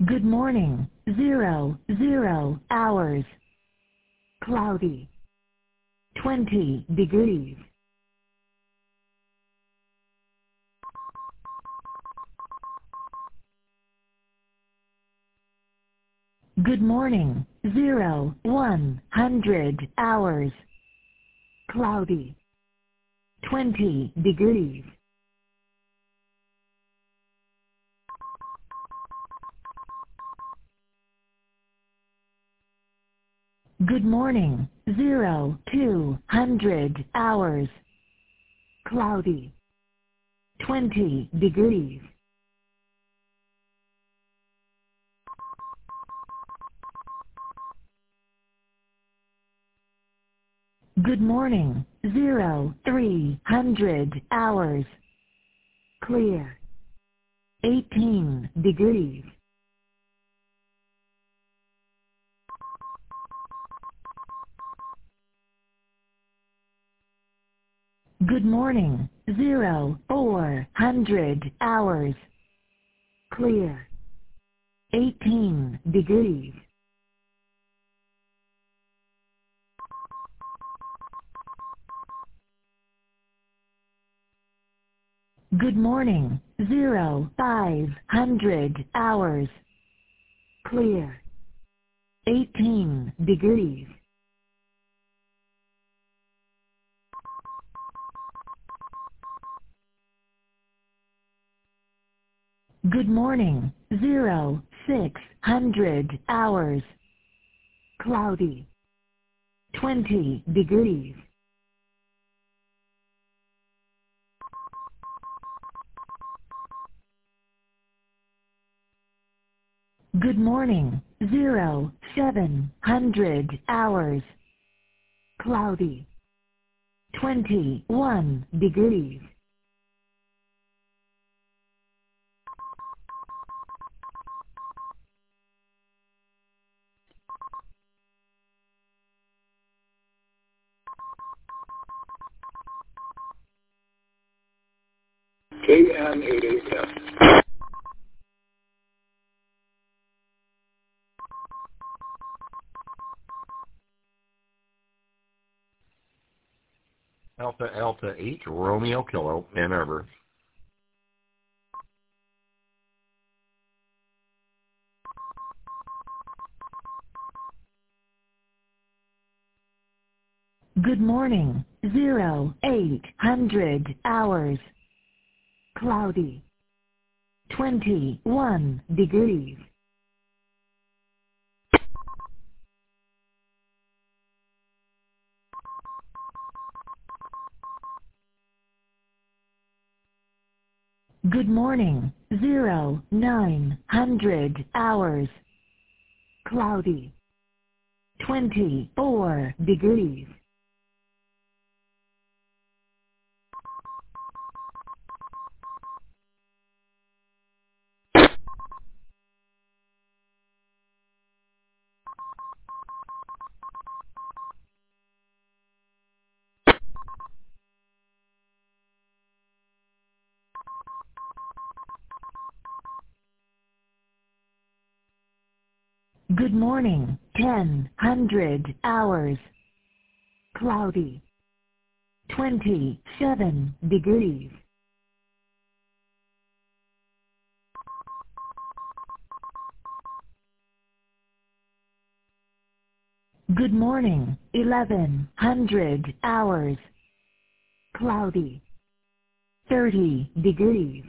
Good morning. 00 hours. Cloudy. 20 degrees. Good morning. 100 hours. Cloudy. 20 degrees. Good morning. 200 hours. Cloudy. 20 degrees. Good morning. 300 hours. Clear. 18 degrees. Good morning. 400 hours. Clear. 18 degrees. Good morning. 500 hours. Clear. 18 degrees. Good morning. 600 hours. Cloudy. 20 degrees. Good morning. 700 hours. Cloudy. 21 degrees. KN88F. Alpha Alpha 8 Romeo Kilo, Ann Arbor. Good morning. 800 hours. Cloudy. 21 degrees. Good morning. 900 hours. Cloudy. 24 degrees. Good morning. 100 hours. Cloudy. 27 degrees. Good morning. 1100 hours. Cloudy. 30 degrees.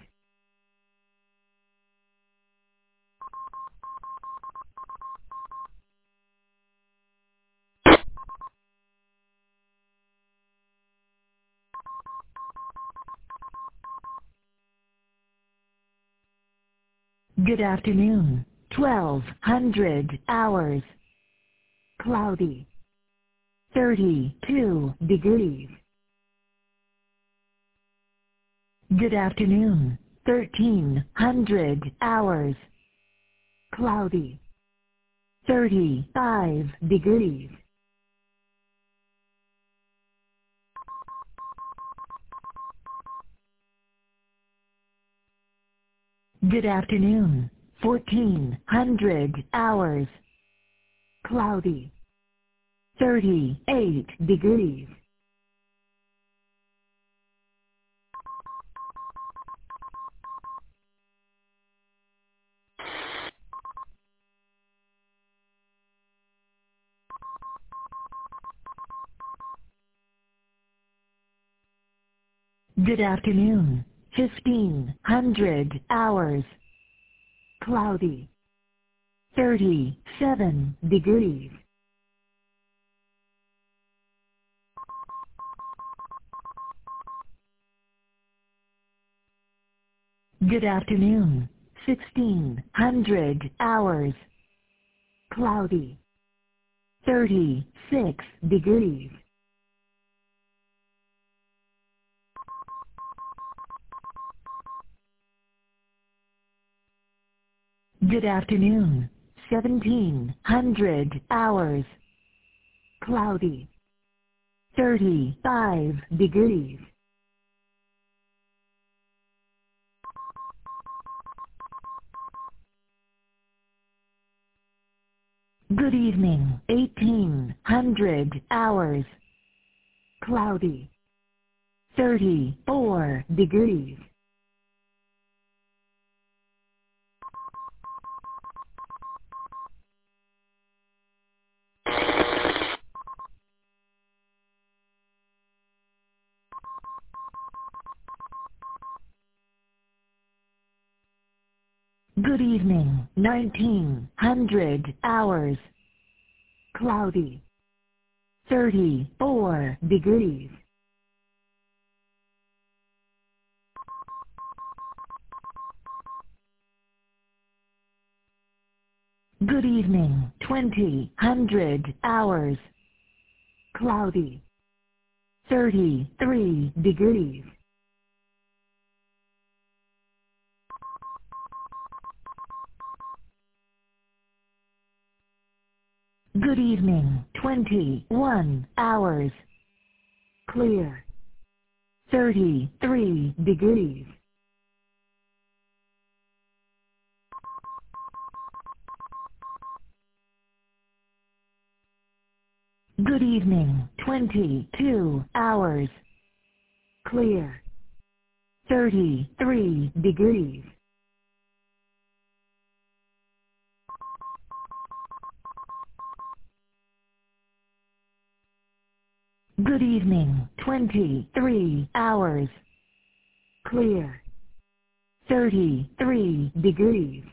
Good afternoon. 1200 hours. Cloudy. 32 degrees. Good afternoon. 1300 hours. Cloudy. 35 degrees. Good afternoon. 1400 hours. Cloudy. 38 degrees. Good afternoon. 1500 hours. Cloudy. 37 degrees. Good afternoon. 1600 hours. Cloudy. 36 degrees. Good afternoon. 1700 hours. Cloudy. 35 degrees. Good evening. 1800 hours. Cloudy. 34 degrees. Good evening. 1900 hours. Cloudy. 34 degrees. Good evening. 2000 hours. Cloudy. 33 degrees. Good evening. 21 hours. Clear. 33 degrees. Good evening. 22 hours. Clear. 33 degrees. Good evening. 23 hours. Clear. 33 degrees.